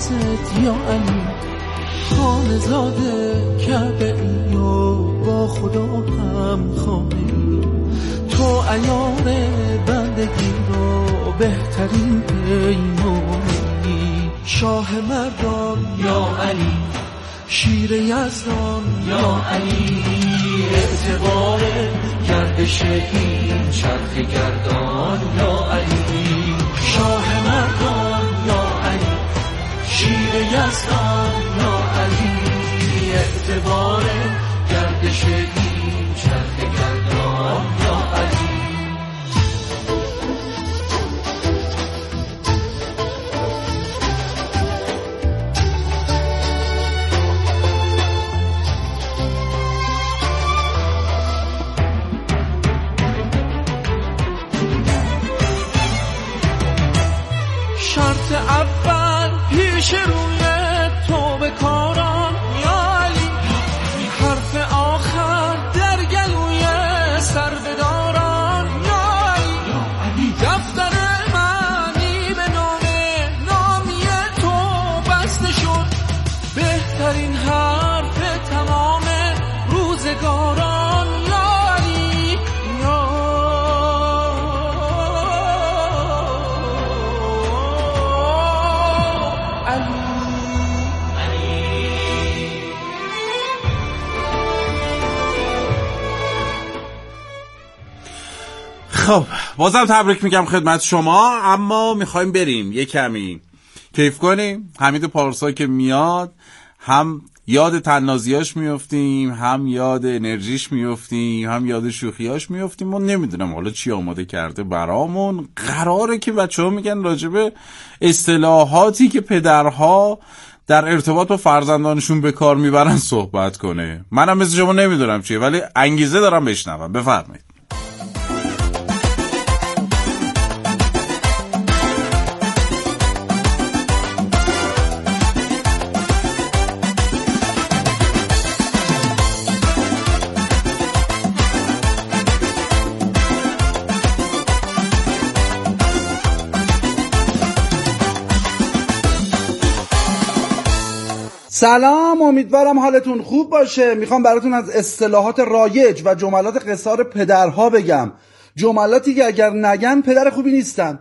نمازت یا علی، خانه زاده کعبه ای و با خدا هم خانه، تو عیار بندگی رو بهترین پیمانی، شاه مردان یا علی، شیر یزدان یا علی، اعتبار گردش این چرخ گردان یا علی، شاه مردان یا علی، شیر یزدان یا علی، اعتبار گردش این چرخ گردان یا علی. شرط اول پیش روی تو به کاران یا علی، حرف آخر در گلوی سربداران یا علی، دفتر معنی به نامی تو بسته شد، بهترین حرف تمام روزگاران یا علی یا خب بازم تبریک میگم خدمت شما، اما میخوایم بریم یه کمی کیف کنیم. حمید پارسا که میاد هم یاد تنازیاش میفتیم، هم یاد انرژیش میفتیم، هم یاد شوخیاش میفتیم و نمیدونم حالا چی آماده کرده برامون. قراره که بچه‌ها میگن راجبه اصطلاحاتی که پدرها در ارتباط با فرزندانشون به کار میبرن صحبت کنه. منم مثل شما نمیدونم چیه ولی انگیزه دارم بشنوم. بفرمایید. سلام، امیدوارم حالتون خوب باشه. میخوام براتون از اصطلاحات رایج و جملات قصار پدرها بگم، جملاتی که اگر نگن پدر خوبی نیستن.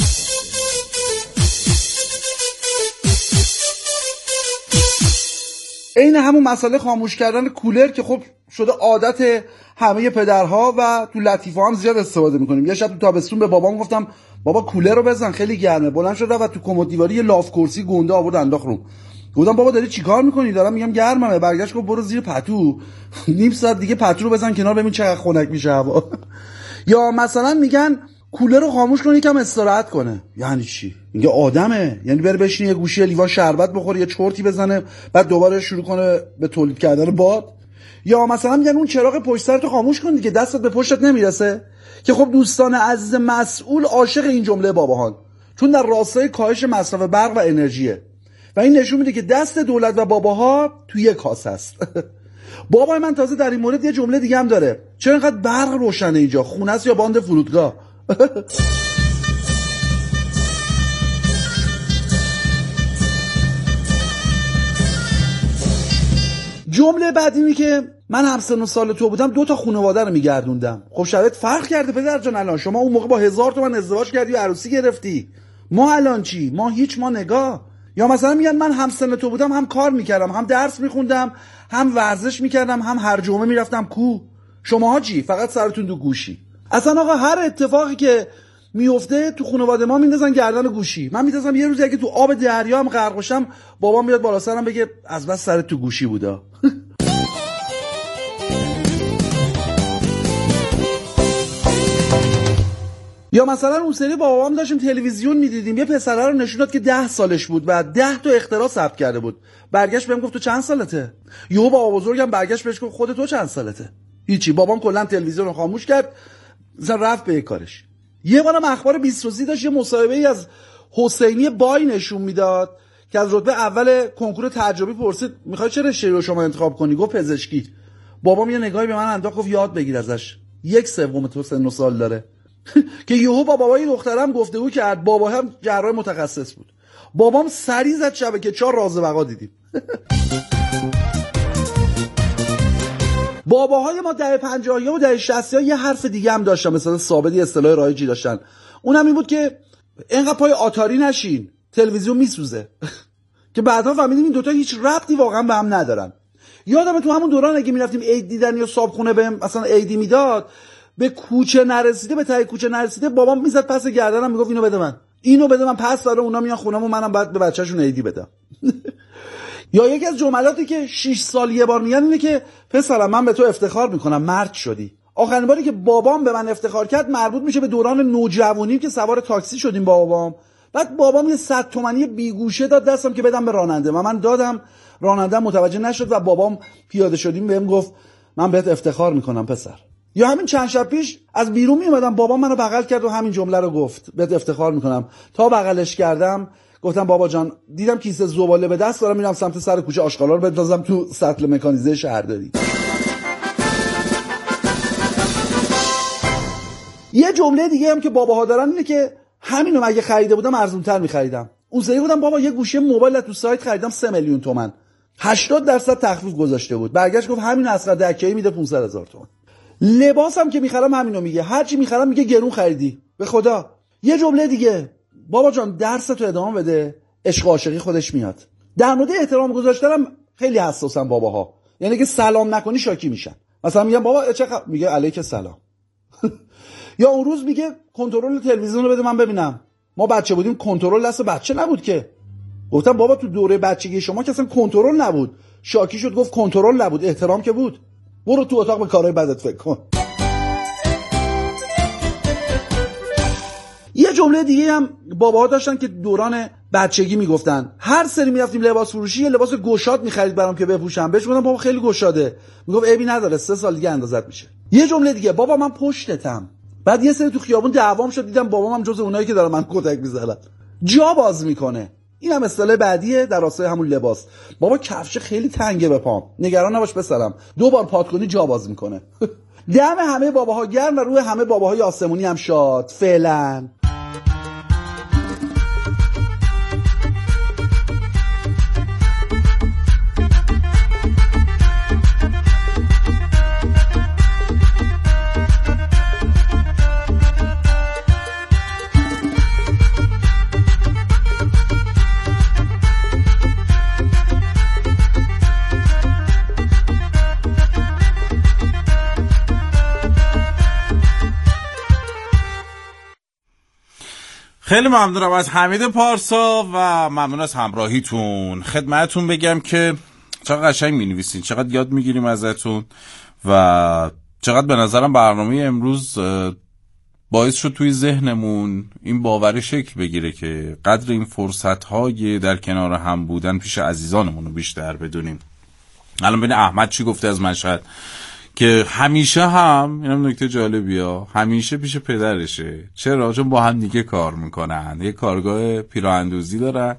این همون مسئله خاموش کردن کولر که خب شده عادت همه پدرها و تو لطیفه هم زیاد استفاده میکنیم. یه شب تو تابستون به بابام گفتم بابا کولر رو بزن خیلی گرمه، بلند شد و تو کمد دیواری یه لاف کرسی گنده آورد انداخت روم. گفتم بابا داری چیکار میکنی؟ دارم میگم گرمه. برگشت گفت برو زیر پتو. نیم ساعت دیگه پتو رو بزن کنار ببین چقدر خنک میشه هوا. یا مثلا میگن کولر رو خاموش کن یکم استراحت کنه. یعنی چی؟ میگه آدمه، یعنی بره بشینه یه گوشه لیوان شربت بخوره، یه چرتی بزنه، بعد دوباره شروع کنه به تولید کردن باد. یا مثلا میگن اون چراغ پشت سرتو خاموش کن دیگه، دستت به پشتت نمیرسه. که خب دوستان عزیز مسئول عاشق این جمله باباهان، چون در راستای کاهش مصرف برق و انرژیه و این نشون میده که دست دولت و باباها توی یک کاسه است. بابای من تازه در این مورد یه جمله دیگه هم داره، چرا اینقدر برق روشنه اینجا؟ خونه است یا باند فرودگاه؟ جمله بعد اینی که من هم سن و سال تو بودم 2 تا خانواده رو میگردوندم. خب شرایط فرق کرده پدر جان. الان شما اون موقع با 1000 تومن ازدواج کردی و عروسی گرفتی، ما الان چی؟ ما هیچ، ما نگاه. یا مثلا میگن من هم سن تو بودم هم کار میکردم، هم درس میخوندم، هم ورزش میکردم، هم هر جمعه میرفتم کو. شماها چی؟ فقط سرتون دو گوشی. اصلا آقا هر اتفاقی که میفته تو خانواده ما میندازن گردن گوشی. من میتونم یه روزی اگه تو آب دریا هم غرق بشم بابام بیاد بالا سرم بگه از بس سرت تو گوشی بودا. یا مثلا اون سری با بابام داشتیم تلویزیون میدیدیم، یه پسره رو نشون داد که 10 سالش بود و 10 تا اختراع ثبت کرده بود. برگشت بهم گفت تو چند سالته؟ یهو بابا بزرگم برگشت بهش گفت خودت تو چند سالته؟ هیچی. بابام کلا تلویزیون رو خاموش کرد، مثلا رفت به کارش. یه بارم اخبار 20 روزی داشت یه مصاحبه‌ای از حسینی بای نشون میداد که از رتبه اول کنکور تجربی پرسید میخوای چه رشته‌ای رو شما انتخاب کنی؟ گفت پزشکی. بابام یه نگاهی به من انداخت گفت یاد بگیر ازش، 1/3 تو سن و سال داره. که یهو با بابای دخترم گفتگو کرد، بابا هم جراح متخصص بود. بابام سری زد شبکه 4 راز بقا دیدیم. باباهای ما دهه 50 و دهه 60 یه حرف دیگه هم داشتن، مثلا ثابت یه اصطلاح رایجی داشتن، اونم این بود که اینقدر پای آتاری نشین، تلویزیون میسوزه. که بعدا فهمیدیم این دوتا هیچ ربطی واقعا به هم ندارن. یادم تو همون دوران اگه میرفتیم عید دیدن یا صابخونه بهم مثلا عیدی میداد، به کوچه نرسیده، به ته کوچه نرسیده، بابام میزد پس گردنم میگفت اینو بده من، پس داره اونا میان خونم و منم بعد به بچه‌شون عیدی بدم. یا یکی از جملاتی که 6 سال یه بار میگن اینه که پسرم من به تو افتخار میکنم، مرد شدی. آخرین باری که بابام به من افتخار کرد مربوط میشه به دوران نوجوانیم که سوار تاکسی شدیم با بابام. بعد بابام یه 100 تومانی بیگوشه داد دستم که بدم به راننده و من دادم، راننده متوجه نشد و بابام پیاده شدیم بهم گفت من بهت افتخار میکنم پسر. یا همین چند شب پیش از بیرون میومدم بابام منو بغل کرد و همین جمله رو گفت، بهت افتخار میکنم. تا بغلش کردم گفتم بابا جان دیدم کیسه زباله به دست دارم میرم سمت سر کوچه آشغالا رو بندازم تو سطل مکانیزه شهرداری. یه جمله دیگه هم که باباها دارن اینه که همینو مگه خریده بودم ارزونتر میخریدم. اون سری بودم بابا یه گوشی موبایل تو سایت خریدم 3 میلیون تومان، 80% تخفیف گذاشته بود. برگشت گفت همین اصغر دکه‌ای میده 500,000 تومان. لباسم که میخرم همینو میگه، هر چی میخرم میگه گرون خریدی. به خدا یه جمله دیگه، بابا جان درس تو ادامه بده، عشق عاشقی خودش میاد. در مورد احترام گذاشتنم خیلی حساسن باباها، یعنی که سلام نکنی شاکی میشن. مثلا میگم بابا چه میگه علیک سلام. یا اون روز میگه کنترل تلویزیون رو بده من ببینم. ما بچه بودیم کنترل دست بچه نبود که. گفتم بابا تو دوره بچگی شما که اصلا کنترل نبود. شاکی شد گفت کنترل نبود، احترام که بود. برو تو اتاق به کارهای بدت فکر کن. یه جمله دیگه هم باباها داشتن که دوران بچگی میگفتن. هر سری میرفتیم لباس فروشی یه لباس گشاد میخرید برام که بپوشم. بهش گفتم بابا خیلی گشاده. میگفت عیبی نداره 3 سال دیگه اندازت میشه. یه جمله دیگه، بابا من پشتتم. بعد یه سری تو خیابون دعوام شد، دیدم بابام هم جز اونایی که داره من کتک میزنن. جا باز میکنه. این هم اصطلاح بعدیه در راستای همون لباس. بابا کفش خیلی تنگه به پام، نگران نباش پسرم، 2 بار پات کنی جا باز میکنه. دم همه باباها گرم و روی همه باباهای آسمونی هم شاد. فعلا خیلی ممنونم از حمید پارسا و ممنون از همراهیتون. خدمتتون بگم که چقدر قشنگ می‌نویسین، چقدر یاد می‌گیریم ازتون و چقدر به نظرم برنامه امروز باعث شد توی ذهنمون این باوری شکل بگیره که قدر این فرصت‌های در کنار هم بودن پیش عزیزانمون رو بیشتر بدونیم. الان ببین احمد چی گفته از مشهد که همیشه هم اینم نکته جالبیه، همیشه پیش پدرشه. چرا؟ چون با هم دیگه کار میکنن، یه کارگاه پیراهندوزی دارن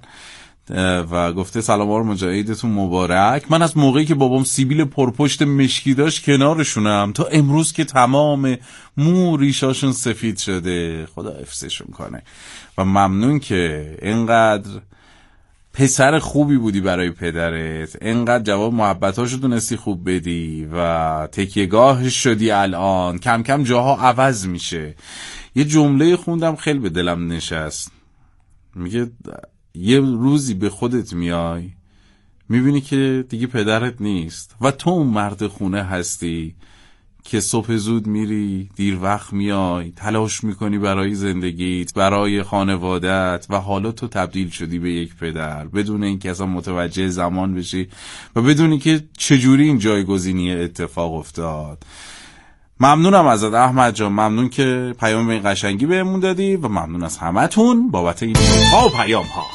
و گفته سلام آقا مجاهدتون مبارک. من از موقعی که بابام سیبیل پرپشت مشکی داشت کنارشونم تا امروز که تمام مو ریشاشون سفید شده. خدا حفظشون کنه و ممنون که اینقدر پسر خوبی بودی برای پدرت، اینقدر جواب محبتاشو دونستی خوب بدی و تکیهگاهش شدی. الان کم کم جاها عوض میشه. یه جمله خوندم خیلی به دلم نشست، میگه یه روزی به خودت میای میبینی که دیگه پدرت نیست و تو اون مرد خونه هستی که صبح زود میری دیر وقت میای، تلاش میکنی برای زندگیت، برای خانوادت و حالا تو تبدیل شدی به یک پدر بدون اینکه اصلا متوجه زمان بشی و بدونی که چجوری این جایگزینی اتفاق افتاد. ممنونم ازت احمد جان، ممنون که پیام به این قشنگی بهمون دادی و ممنون از همتون بابت این ها و پیام ها.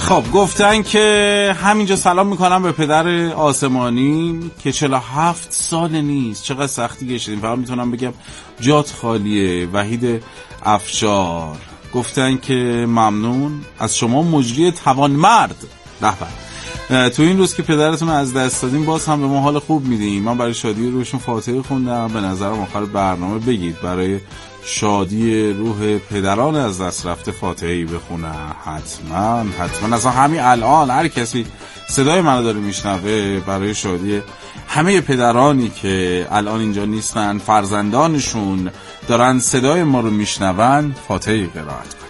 خب گفتن که همینجا سلام میکنم به پدر آسمانی که 47 سال نیست. چقدر سختی کشیدیم. فقط میتونم بگم جات خالیه. وحید افشار گفتن که ممنون از شما مجری توانمرد. تو این روز که پدرتون رو از دست دادیم باز هم به ما حال خوب میدیم. من برای شادی روحشون فاتحه خوندم. به نظرم آخر برنامه بگید برای شادی روح پدران از دست رفته فاتحه‌ای بخونه. حتما اصلا همین الان هر کسی صدای منو داره میشنوه برای شادی همه پدرانی که الان اینجا نیستن، فرزندانشون دارن صدای ما رو میشنون، فاتحه‌ای قرائت کنه.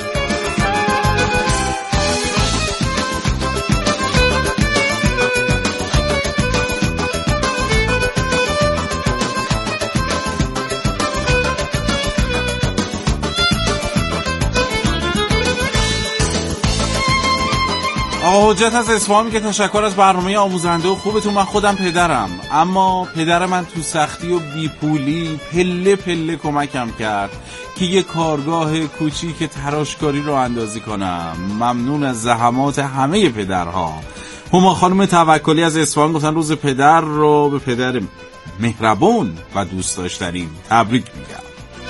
آقا حجت از اصفهان که تشکر از برنامه آموزنده و خوبتون. من خودم پدرم، اما پدر من تو سختی و بیپولی پله پله کمکم کرد که یه کارگاه کوچیک تراشکاری رو اندازی کنم. ممنون از زحمات همه پدرها. هما خانم توکلی از اصفهان گفتن روز پدر رو به پدر مهربون و دوست داشتنیم تبریک میگم.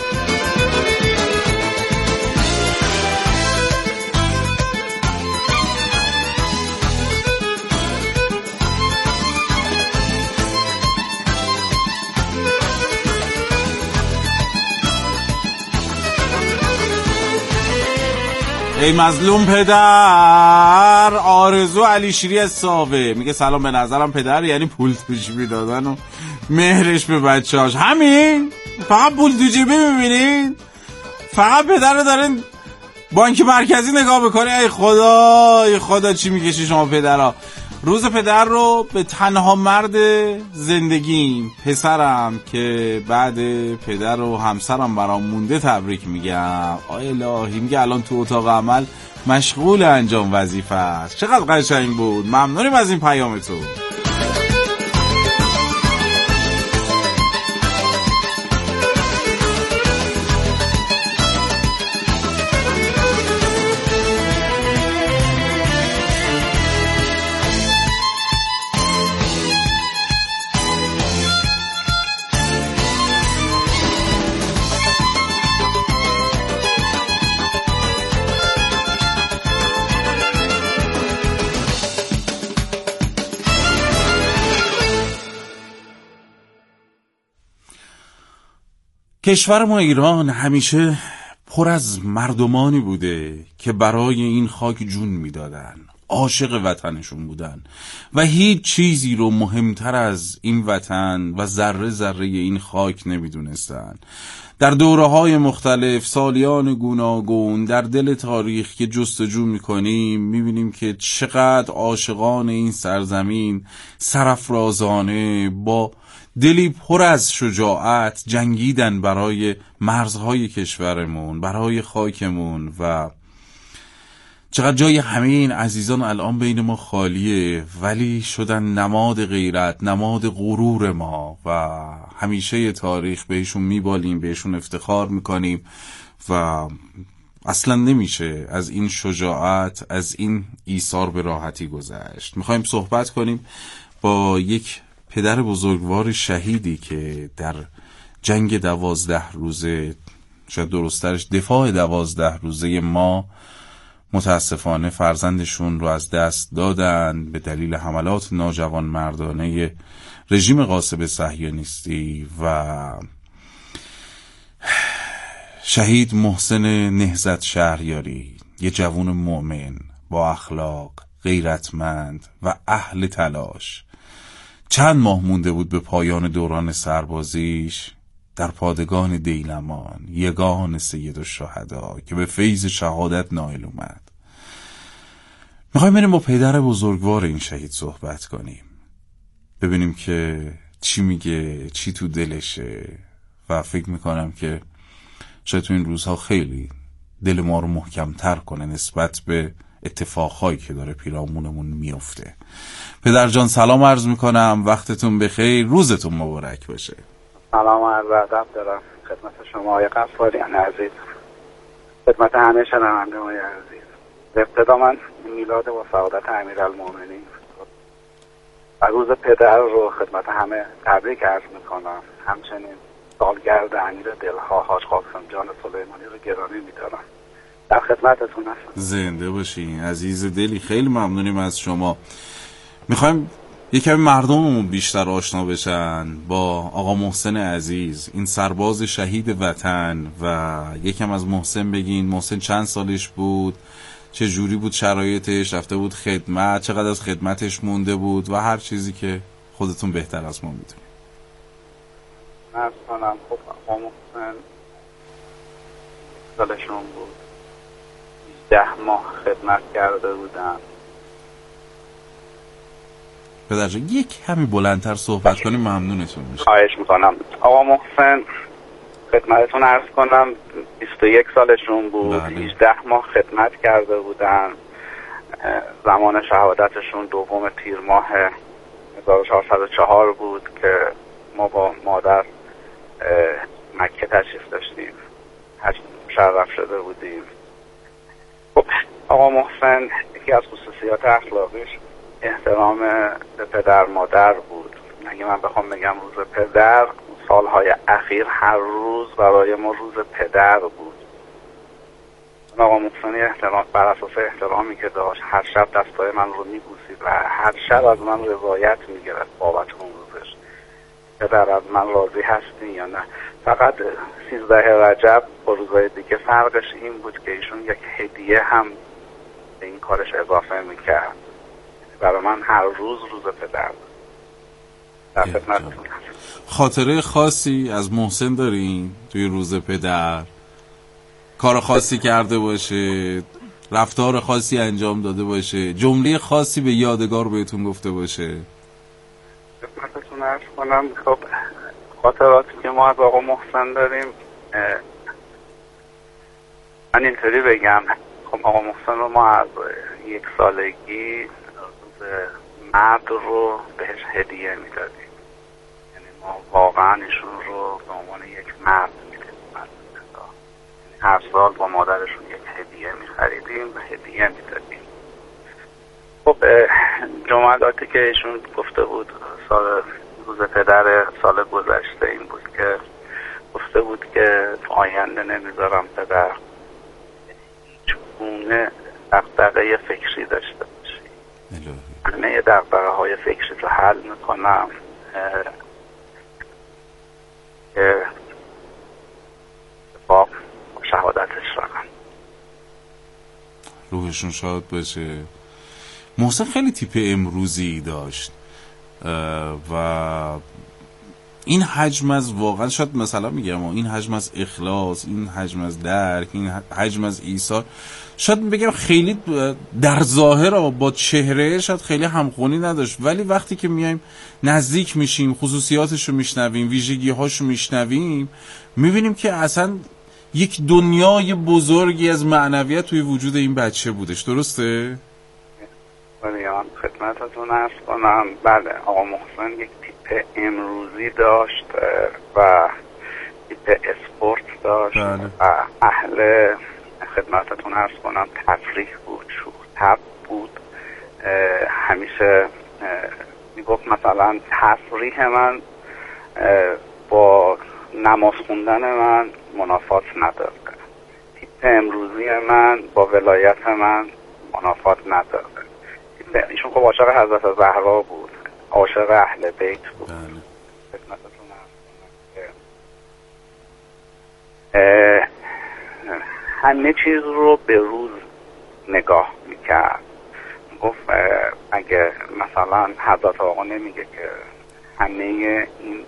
ای مظلوم پدر. آرزو علی شیری از ساوه میگه سلام، به نظرم پدر یعنی پول تو جیبی دادن و مهرش به بچه‌هاش. همین، فقط پول تو جیبی میبینین، فقط پدر رو دارین بانک مرکزی نگاه بکنی. ای خدا چی میکشی شما پدرها. روز پدر رو به تنها مرد زندگیم، پسرم که بعد پدر و همسرم برام مونده تبریک میگم. آی الهی، میگه الان تو اتاق عمل مشغول انجام وظیفه است. چقدر قشنگ بود. ممنونیم از این پیامتون. کشور ما ایران همیشه پر از مردمانی بوده که برای این خاک جون میدادن، عاشق وطنشون بودن و هیچ چیزی رو مهمتر از این وطن و ذره ذره این خاک نمیدونستن. در دوره‌های مختلف، سالیان گوناگون، در دل تاریخ که جستجو میکنیم میبینیم که چقدر عاشقان این سرزمین سرافرازانه با دلی پر از شجاعت جنگیدن برای مرزهای کشورمون، برای خاکمون و چقدر جای همه این عزیزان الان بین ما خالیه، ولی شدن نماد غیرت، نماد غرور ما و همیشه تاریخ بهشون میبالیم، بهشون افتخار میکنیم و اصلا نمیشه از این شجاعت، از این ایثار به راحتی گذشت. میخوایم صحبت کنیم با یک پدر بزرگوار شهیدی که در جنگ 12 روزه، شاید درسترش دفاع 12 روزه ما، متاسفانه فرزندشون رو از دست دادن به دلیل حملات ناجوانمردانه رژیم غاصب صهیونیستی و شهید محسن نهضت شهریاری، یه جوان مؤمن با اخلاق، غیرتمند و اهل تلاش. چند ماه مونده بود به پایان دوران سربازیش در پادگان دیلمان، یگان سید الشهدا که به فیض شهادت نائل اومد. میخوایم بریم با پدر بزرگوار این شهید صحبت کنیم، ببینیم که چی میگه، چی تو دلشه و فکر میکنم که شاید تو این روزها خیلی دل ما رو محکم‌تر کنه نسبت به اتفاقهایی که داره پیرامونمون میفته. پدر جان سلام عرض میکنم، وقتتون بخیر، روزتون مبارک باشه. سلام عرض ادب دارم خدمت شما آقای غفاریان عزیز، خدمت همه شنوندگان عزیز. ابتدا من میلاد و سعادت امیرالمومنین و روز پدر رو خدمت همه تبریک عرض میکنم. همچنین سالگرد امیر دلها حاج قاسم جان سلیمانی رو گرامی میدارم. در خدمتتون هستم. زنده باشین عزیز دلی، خیلی ممنونیم از شما. میخوایم یکم مردممون بیشتر آشنا بشن با آقا محسن عزیز، این سرباز شهید وطن، و یکم از محسن بگین. محسن چند سالش بود، چه جوری بود شرایطش، رفته بود خدمت، چقدر از خدمتش مونده بود و هر چیزی که خودتون بهتر از ما میدونید. مثلا خب آقا محسن سالشون بود، 10 ماه خدمت کرده بودن. پدرجان یک کمی بلندتر صحبت کنیم ممنونتون میشه. خواهش میکنم. آقا محسن خدمتتون عرض کنم 21 سالشون بود. بله. 18 ماه خدمت کرده بودن. زمان شهادتشون 2 تیر ماه 1404 بود که ما با مادر مکه تشریف داشتیم، مشرف شده بودیم. خب آقا محسن یکی از خصوصیات اخلاقیش احترام به پدر مادر بود. اگه من بخوام بگم روز پدر، سالهای اخیر هر روز برای ما روز پدر بود. آقا محسن احترام بر اساس احترامی که داشت هر شب دستای من رو میبوسید و هر شب از من روایت میگرفت بابت اون روزش. پدر از من راضی هستی یا نه؟ فقط 13 رجب با روزهای دیگه فرقش این بود که ایشون یک هدیه هم به این کارش اضافه میکرد. برای من هر روز پدر بود. در خدمتتون. خاطره خاصی از محسن دارین توی روز پدر؟ کار خاصی کرده باشه، رفتار خاصی انجام داده باشه، جمله خاصی به یادگار بهتون گفته باشه؟ خدمتتون عرض کنم. خب خاطراتی که ما از آقا محسن داریم، من اینطوری بگم. خب آقا محسن رو ما از 1 سالگی روز مرد رو بهش هدیه میدادیم. یعنی ما واقعا ایشون رو به عنوان یک مرد میدیم. هر سال با مادرشون یک هدیه میخریدیم و هدیه میدادیم. خب جملاتی که ایشون گفته بود روز پدر سال گذشته این بود که گفته بود که آینده نمیذارم پدر هیچ گونه دغدغه فکری داشته باشی. همه دغدغه های فکری رو حل میکنم که با شهادتش رقم. روحشون شاد باشه. محسن خیلی تیپ امروزی داشت و این حجم از واقعا شاید مثلا میگم این حجم از اخلاص، این حجم از درک، این حجم از ایثار، شاید بگم خیلی در ظاهر با چهره شاید خیلی همخوانی نداشت، ولی وقتی که میایم نزدیک میشیم، خصوصیاتش رو میشنویم، ویژگی‌هاش رو میشنویم، میبینیم که اصلا یک دنیای بزرگی از معنویت توی وجود این بچه بودش. درسته؟ خدمتتون عرض کنم. بله آقا محسن یک تیپ امروزی داشت و تیپ اسپورت داشت. بله. و اهل خدمتتون عرض کنم تفریح بود، شوخ طبع بود. همیشه میگفت مثلا تفریح من با نماز خوندن من منافات نداره، تیپ امروزی من با ولایت من منافات نداره. ایشون خب عاشق حضرت زهرا بود، عاشق اهل بیت بود. خدمتتون همه چیز رو به روز نگاه میکرد. گفت اگه مثلا حضرت آقا نمیگه که همه این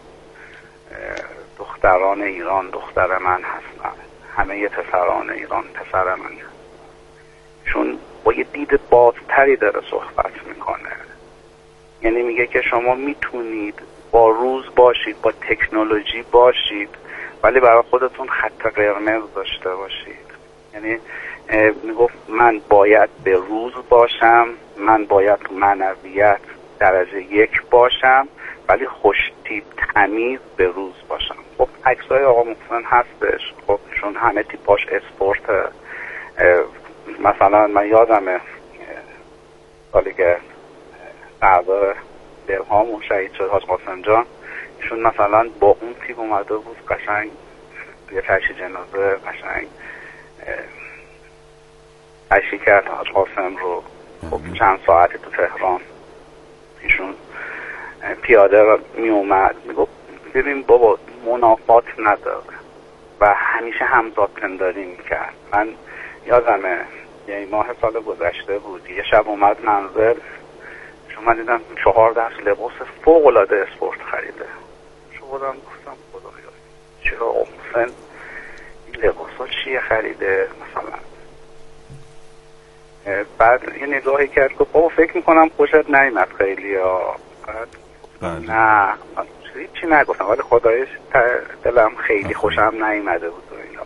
دختران ایران دختر من هستن، همه پسران ایران پسر من هستن. چون با یه دید بازتری داره صحبت میکنه. یعنی میگه که شما میتونید با روز باشید، با تکنولوژی باشید، ولی برای خودتون خط قرمز داشته باشید. یعنی میگفت من باید به روز باشم، من باید معنویت درجه 1 باشم، ولی خوشتیپ تمیز به روز باشم. خب عکسای آقا محسن هستش. خب چون همه تیپاش اسپورت، مثلا من یادمه سالی که سردار درهامون شهید شد حاج قاسم جان، ایشون مثلا با اون تیپ اومده بود قشنگ یه تشییع جنازه قشنگ تشییع کرد حاج قاسم رو. خب چند ساعتی تو تهران ایشون پیاده می اومد میگفت ببین بابا منافات نداره و همیشه همزاد پنداری میکرد. من یادمه یه ماه سال گذشته بود، یه شب اومد منزل، من دیدم 4 دست لباس فوق العاده اسپورت خریده. شدم گفتم خدایا چرا محسن این لباس ها چیه خریده مثلا. بعد یه نگاهی کرد گفت بابا فکر میکنم خوشت نیامد خیلی ها. نه چی نگفتم، ولی خدایش دلم خیلی خوشم نیامده بود و اینا.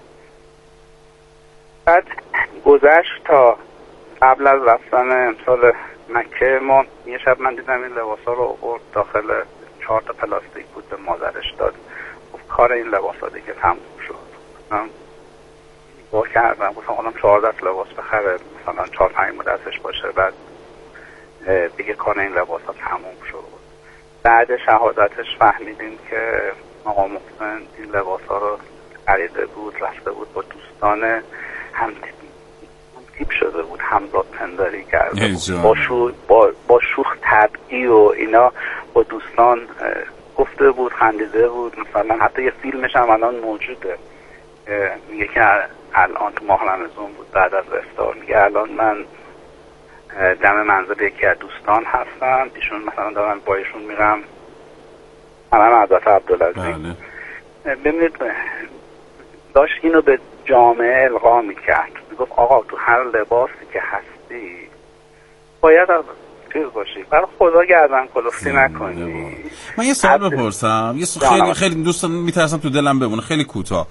بعد گذشت تا قبل از رفتن امسال مکه ما یه شب من دیدم این لباسا رو آورد داخل 4 تا پلاستیک بود به مادرش داد. گفت کار این لباسا دیگه تموم شد. من نگاه کردم گفتم حالا 4 دست لباس بخره مثلا 4-5 دستش باشه، بعد دیگه کار این لباسا تموم شد. بعد شهادتش فهمیدیم که آقا محسن این لباسا رو خریده بود، رفته بود با دوستان هم تیپ شده بود، همزاد پنداری کرده بود با شوخ طبعی و اینا با دوستان گفته بود، خندیده بود. مثلا حتی یه فیلمش هم الان موجوده، میگه که الان تو ماه رمضان بود بعد از افطار، میگه الان من دم منزل یکی از دوستان هستم، ایشون مثلا دارن بایشون میرم همه حضرت عبدالعزیز. ببینید داشت اینو به جامعه القا میکرد، میگفت آقا تو هر لباسی که هستی باید از چیز باشی، برای خدا گردن کلفتی نکنی. من یه سوال بپرسم، یه خیلی خیلی دوستان میترسم تو دلم بمونه، خیلی کوتاه.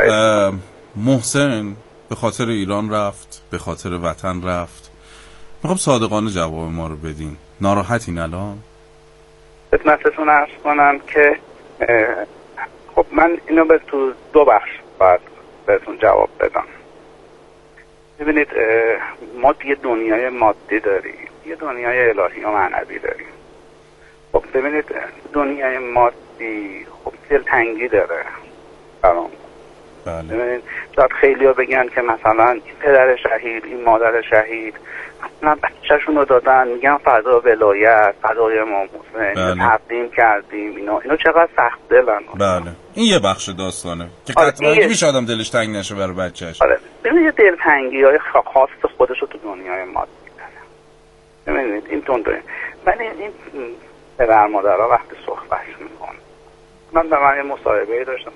محسن به خاطر ایران رفت، به خاطر وطن رفت، میخوام صادقانه جواب ما رو بدین. ناراحتین الان؟ خدمتتون عرض کنم که خب من اینو به تو 2 بخش باید بهتون جواب بدم. ببینید ما یه دنیای مادی داریم، یه دنیای الهی و معنوی داریم. خب ببینید دنیای مادی خب دلتنگی داره برام. ببینید شاید خیلی‌ها بگن که مثلا این پدر شهید، این مادر شهید مثلا بچه‌شون رو دادن، میگن فدا ولایت، فدای امام حسین، تقدیم کردیم، اینا چقدر سخت دلن. بله این یه بخش داستانه که قطعا میشه آدم دلش تنگ نشه برای بچه‌ش. آره ببینید دلتنگی‌های خاص خودش رو تو دنیای مادی داره. ببینید این دنیای ولی این پدر مادرها وقتی صحبت می‌کنن، من به من یه مصاحبه‌ای داشتم،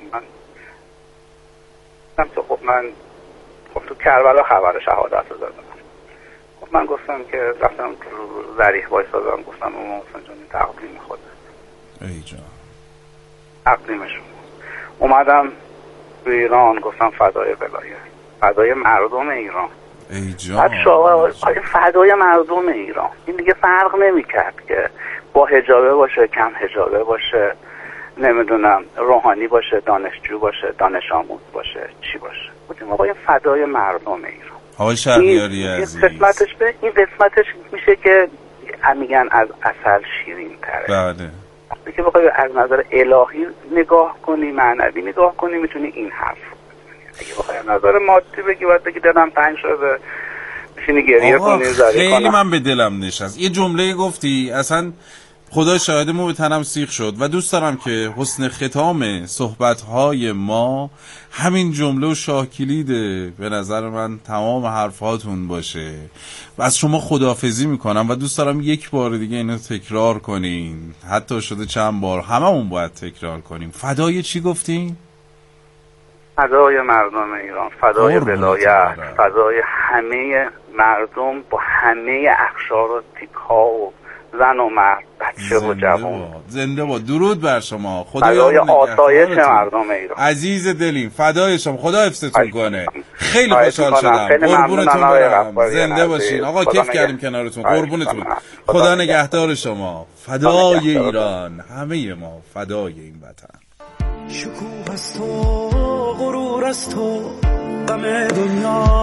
من تو کربلا خبر شهادت رو دادم. من گفتم که رفتم تو ذریح وایسادم، گفتم امام حسین جان تقدیم خودت. ای جان تقدیمشون اومدم تو ایران، گفتم فدای ولایت، فدای مردم ایران. ای جان فدای مردم ایران. این دیگه فرق نمی‌کرد که با حجابه باشه، کم حجابه باشه، نمیدونم روحانی باشه، دانشجو باشه، دانش آموز باشه، چی باشه. بودیم آقای فدای مردم ایران. آقای شهریاری عزیز این قسمتش میشه که میگن از عسل شیرین تره. بله وقتی که بخوای از نظر الهی نگاه کنی، معنوی نگاه کنی، میتونی این حرف بزنی. اگه بخوای از نظر مادی بگی باید بگی دلم تنگ شده میشینی گریه کنی، زاری کنی. خیلی من به دلم نشست. یه جمله گفتی اصلا خدا شاهدمو به تنم سیخ شد و دوست دارم که حسن ختام صحبت‌های ما همین جمله و شاه کلیده به نظر من تمام حرفاتون باشه و از شما خداحافظی میکنم و دوست دارم یک بار دیگه اینو تکرار کنین، حتی شده چند بار، هممون باید تکرار کنیم. فدای چی گفتین؟ فدای مردم ایران، فدای ولایت، فدای همه مردم با همه اقشار و تیپ‌ها و زن و مرد، بچه و جوان. زنده باد. درود بر شما. فدای آسایش مردم ایران. عزیز دلیم فدای شما. خدا حفظتون کنه. خیلی خوشحال شدم. قربونتون برم. زنده باشین. آقا کیف کردیم کنارتون. قربونتون. خدا نگهدار شما. فدای ایران. همه ما فدای این وطن. شکوه از تو، غرور از تو، غم دنیا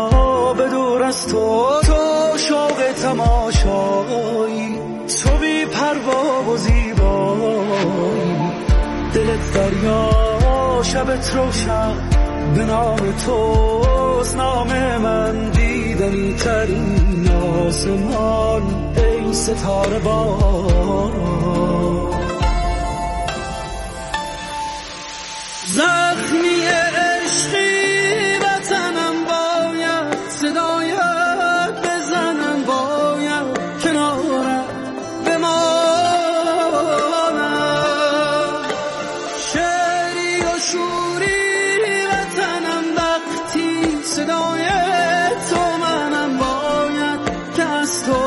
به دور از تو شوق تماشایی، تو بی پروا و زیبایی، دلت دریا شبت روشن به نام توست، نام من دیدنی ترین آسمان، ای ستاره باران. زخمی عشقی وطنم باید صدایت بزنم، باید کنارت بمانم، شعری و شوری وطنم وقتی صدای تو منم، باید که از تو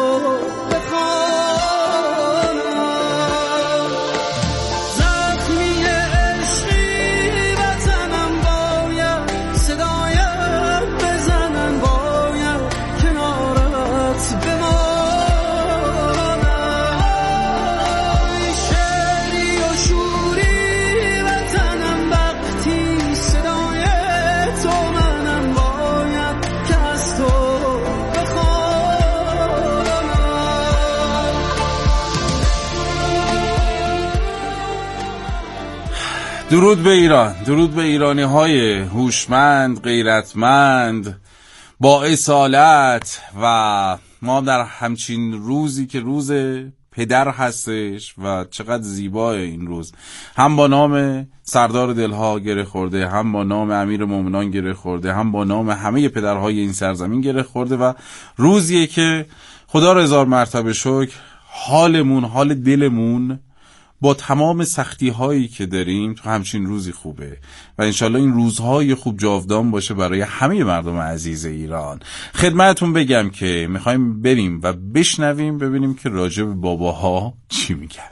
درود به ایران، درود به ایرانی های هوشمند، غیرتمند، با اصالت. و ما در همچین روزی که روز پدر هستش و چقدر زیبای این روز، هم با نام سردار دلها گره خورده، هم با نام امیر مومنان گره خورده، هم با نام همه پدرهای این سرزمین گره خورده و روزیه که خدا را هزار مرتبه شکر حالمون، حال دلمون با تمام سختی هایی که داریم تو همچین روزی خوبه و انشالله این روزهای خوب جاودان باشه برای همه مردم عزیز ایران. خدمتتون بگم که میخوایم بریم و بشنویم ببینیم که راجع به باباها چی میگن.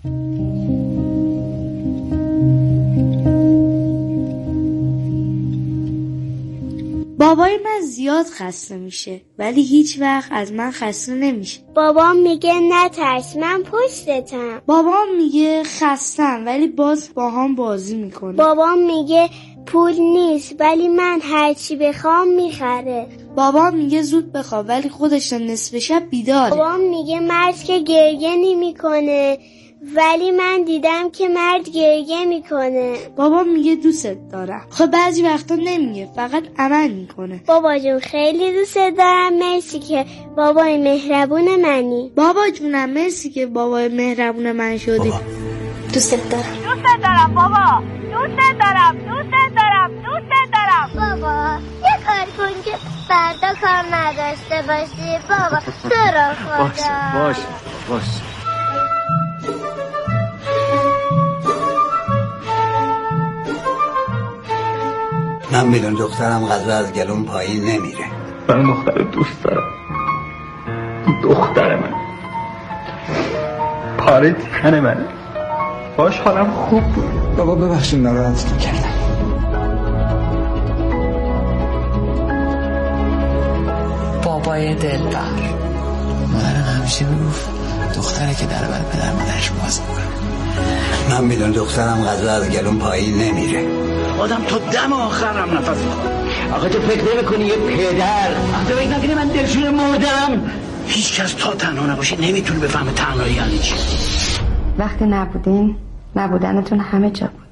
بابای من زیاد خسته میشه ولی هیچ وقت از من خسته نمیشه. بابام میگه نترس من پشتتم. بابام میگه خستم ولی باز با هم بازی میکنه. بابام میگه پول نیست ولی من هرچی بخوام میخره. بابام میگه زود بخواب ولی خودش نصف شب بیداره. بابام میگه مرد که گریه نمیکنه ولی من دیدم که مرد گریه میکنه. بابا میگه دوستت دارم. خب بعضی وقتا نمیگه، فقط عمل میکنه. بابا جون خیلی دوستت دارم، مرسی که بابای مهربون منی. بابا جونم مرسی که بابای مهربون من شدی. بابا. دوستت دارم. دوستت دارم بابا. دوستت دارم. دوستت دارم. دوستت دارم. بابا یه کار کن که فردا کار نداشته باشی. بابا تو رو خدا. باشه. من میدون دخترم غذا از گلوم پایین نمیره. من دختر دوست دارم. دختر من پاره تن منه. باش حالم خوب بود. بابا ببخشید ناراحتتون کردم. بابای دلبر. مادرم همیشه میگفت دختره که در بر پدر مادرش باز میکنه. من میدون دخترم غذا از گلوم پایین نمیره. آدم تو دم آخرم نفس میخواد. آقا تو فکر نمی‌کنی یه پدر تو فکر نکنی من دلشون مردم؟ هیچ کس تا تنها نباشه نمیتونه بفهمه تنهایی یعنی چی. وقتی نبودین نبودنتون همه جا بود.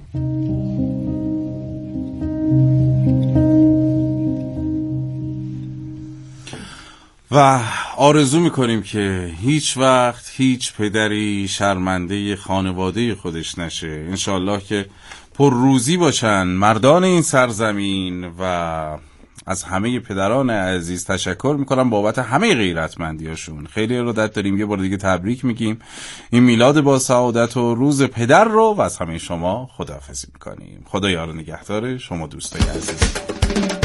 و آرزو میکنیم که هیچ وقت هیچ پدری شرمنده خانواده خودش نشه. انشالله که پر روزی باشن مردان این سرزمین. و از همه پدران عزیز تشکر میکنم بابت همه غیرتمندیاشون. خیلی ارادت داریم. یه بار دیگه تبریک میگیم این میلاد با سعادت و روز پدر رو و از همه شما خداحافظی میکنیم. خدا یار نگهدار شما دوستای عزیز.